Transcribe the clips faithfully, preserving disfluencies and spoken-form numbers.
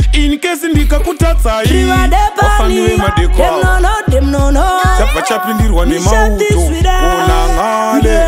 In case ndikakutatsai Wafaniwe madeko Dem no no, dem no no Chapa chapindirwa nemauto Unangale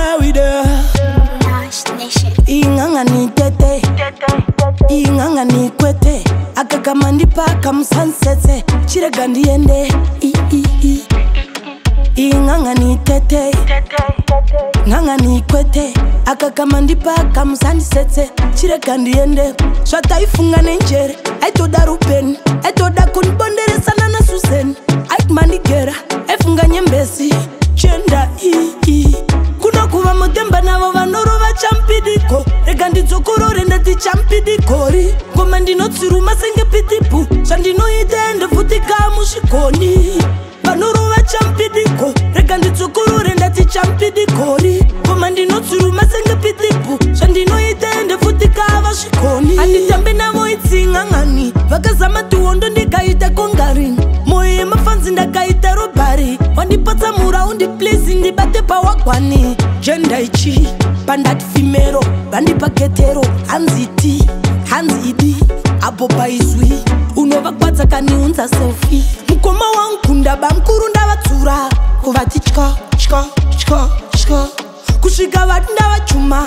Inganga ni tete Inganga ni kwete Akakamandi paka musansetse Chirega ndiende I I I Inganga ni tete Nganga ni kwete Akakamandi paka musansetse Chirega ndiende Shata ifunga nenjere Aitoda rupen Aitoda kunbondere sana na susen Aikmanigera Aifunga nyembesi Chenda I I Kuna kuwa mutemba na wavanoro wa champidiko Rega nditsokorore ndati champidikori Ngoma ndinotsiru masenge pitipu Shandino itende futika mushikoni Vanoro wa champidiko Rega nditsokorore ndati champidikori Ngoma ndinotsiru masenge pitipu Shandino itende futika vashikoni Anditambe navo itsinga ngani Vakazama tuondo ndikaita kongarini Moye mafanzi ndakaita robari Wandipatsa muraundi please ndibate pawakwani Jenda ichi, pandat fimero Bandipa ketero, hanziti, hanzidi Apo paizwi, unova kwatsa kani unza selfie Mkoma wankunda bamkuru ndavatsura Kuvati chika, chika, chika, chika Kushika vati ndavachuma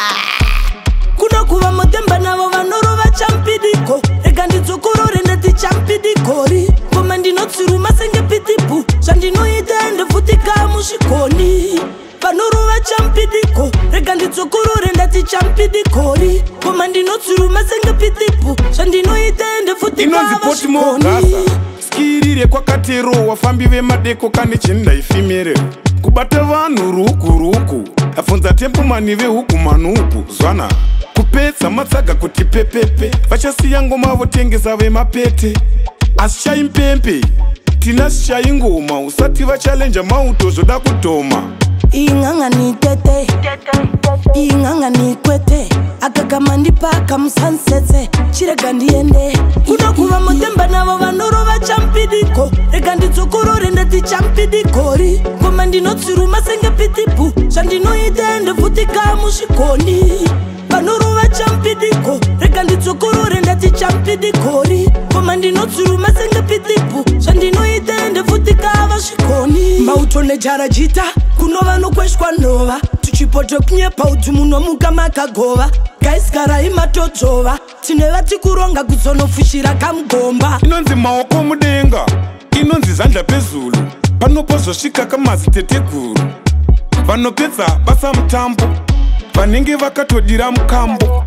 Kuna kuva motemba navo vanoro vachampidiko Rega nditsokorore ndati champidikori Ngoma ndinotsiru masenge pitipu Shandinoita ende futika mushikoni Vanoro vachampidiko Rega nditsokorore ndati champidikori Ngoma ndinotsiru masenge pitipu Shandinoita ende futika mushikoni Skirire kwa katero wafambi ve madeko kane chenda ifimere Kubata vanu ruku ruku Afunza tempu manive huku manuku Zwana Kupetsa matsaga kuti pepepe Vachasiya ngoma votengesa ve mapete Asishai mpempe Tina shai ngoma Usati vachalenja mauto zoda kutoma Inganga ni tete Inganga ni kwete Akakamandi paka musansetse Chirega ndiende Kuna kuva mutemba navo vanoro vachampidiko Rega nditsokorore ndati champidikori Ngoma ndinotsiru masenge pitipu Shandinoita ende futika mushikoni Vanoro vachampidiko Rega nditsokorore ndati champidikori Ngoma ndinotsiru masenge pitipu Shandinoita ende futika vashikoni Mauto nejara jita Kunova nokweshwa nova Tuchipote kunyepa udzimuno muka makagova Gaiskara imatodzova Tine vati kuronga kuzonofushira kamgomba Inonzi maoko mudenga Inonzi zandla pezulu Panopozosvika kamazi teteguru Vanopedza basa mutambo Vanenge vakatodira mukambo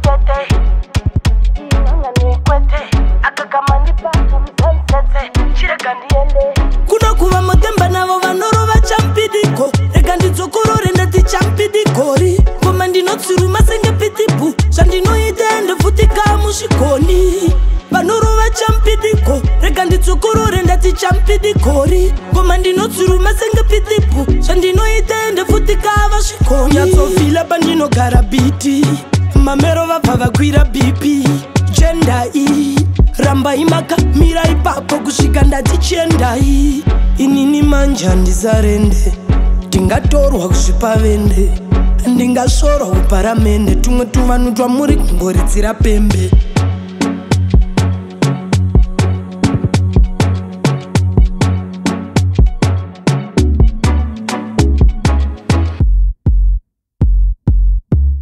Kuna kuva motemba navo vanoro vachampidiko Rega nditsokorore ndati champidikori Ngoma ndinotsiru masenge pitipu Shandinoita ende futika mushikoni Vanoro vachampidiko Rega nditsokorore ndati champidikori Ngoma ndinotsiru masenge pitipu Shandinoita ende futika vashikoni Nyatsofila pandinogara biti Mamero vabva vakwira B P Jenda I Ramba imaka mira ipapo kusvika ndati chendai Inini manja ndizarende Ndingatorwa kusvipa vende Ndingasvorwa uparamende Tumwe tuvanhu twamuri kungoritsira pembe